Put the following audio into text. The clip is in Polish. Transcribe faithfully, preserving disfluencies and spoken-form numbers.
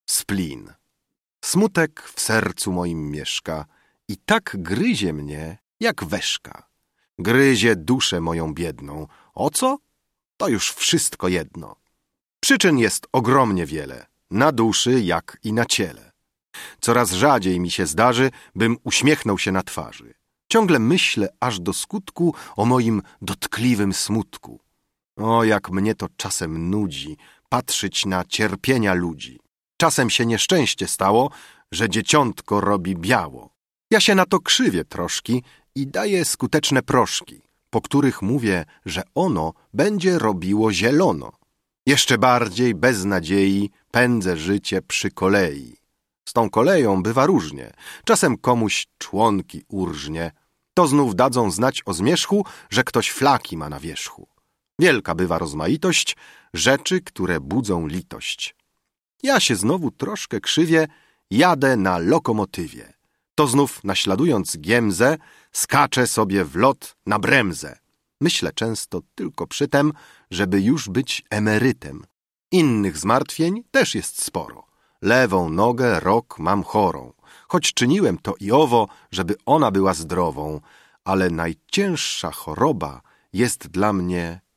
Splin. Smutek w sercu moim mieszka i tak gryzie mnie jak weszka. Gryzie duszę moją biedną. O co? To już wszystko jedno. Przyczyn jest ogromnie wiele, na duszy jak i na ciele. Coraz rzadziej mi się zdarzy, bym uśmiechnął się na twarzy. Ciągle myślę aż do skutku o moim dotkliwym smutku. O, jak mnie to czasem nudzi patrzeć na cierpienia ludzi. Czasem się nieszczęście stało, że dzieciątko robi biało. Ja się na to krzywię troszki i daję skuteczne proszki, po których mówię, że ono będzie robiło zielono. Jeszcze bardziej bez nadziei pędzę życie przy kolei. Z tą koleją bywa różnie. Czasem komuś członki urżnie. To znów dadzą znać o zmierzchu, że ktoś flaki ma na wierzchu. Wielka bywa rozmaitość rzeczy, które budzą litość. Ja się znowu troszkę krzywię, jadę na lokomotywie. To znów, naśladując Giemzę, skaczę sobie w lot na bremzę. Myślę często tylko przy tem, żeby już być emerytem. Innych zmartwień też jest sporo. Lewą nogę rok mam chorą. Choć czyniłem to i owo, żeby ona była zdrową, ale najcięższa choroba jest dla mnie